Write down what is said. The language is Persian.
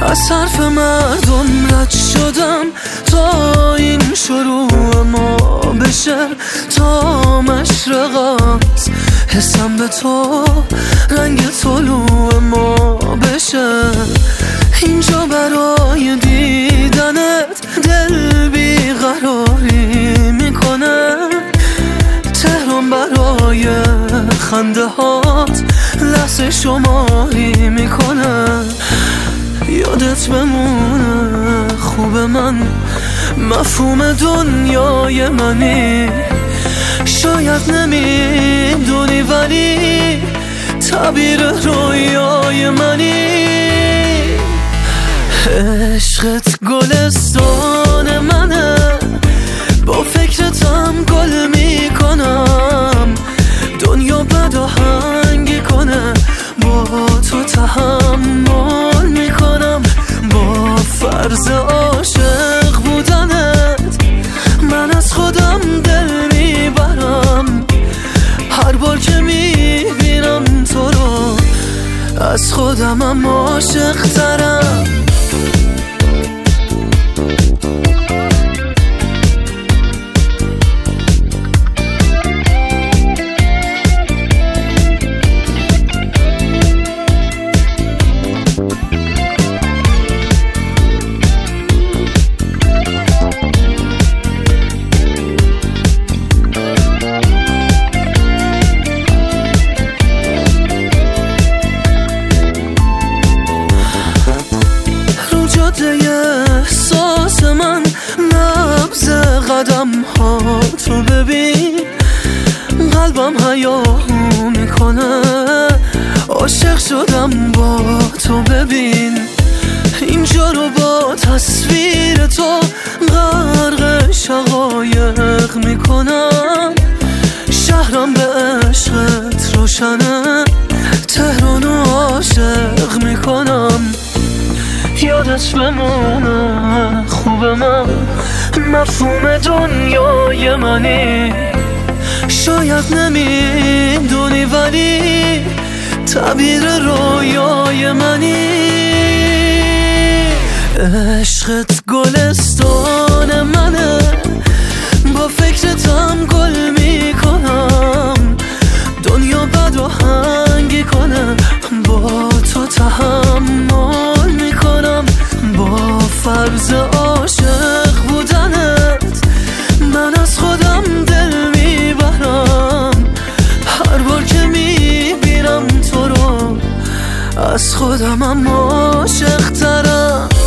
از حرف مردم رد شدم تا این شروع ما بشه، تا مشرقت حسم به تو رنگ طلوع ما بشه. اینجا برای دیدنت دل بیقراری میکنه، تهران برای خنده هات لحظه شماری میکنه. یادت بمونه خوب من، مفهوم دنیای منی. شاید نمیدونی ولی تعبیر رویای منی. عشقت گلستان منه، با فکرتم گل میکنم. دنیا بد آهنگی کنه، با تو تحمل میکنم. با فرض عاشق بودنت من از خودم دل میبرم. هر بار که میبینم تو رو از خودمم عاشق ترم. احساس من نبض قدم ها تو ببین، قلبم هیاهو میکنه. عاشق شدم با تو ببین، اینجا رو با تصویر تو غرق شقایق میکنم. شهرم به عشقت روشنه، تهرانو عاشق میکنم. یادت بمونه خوب من، مفهوم دنیای منی. شاید نمیدونی ولی تعبیر رویای منی. عشقت گلستان منه، با فکرتم گل میکنم. دنیا بد آهنگی کنه، با تو تحمل میکنم. با فرض عاشق بودنت من از خودم دل میبرم. هر بار که میبینم تو رو از خودمم عاشق ترم.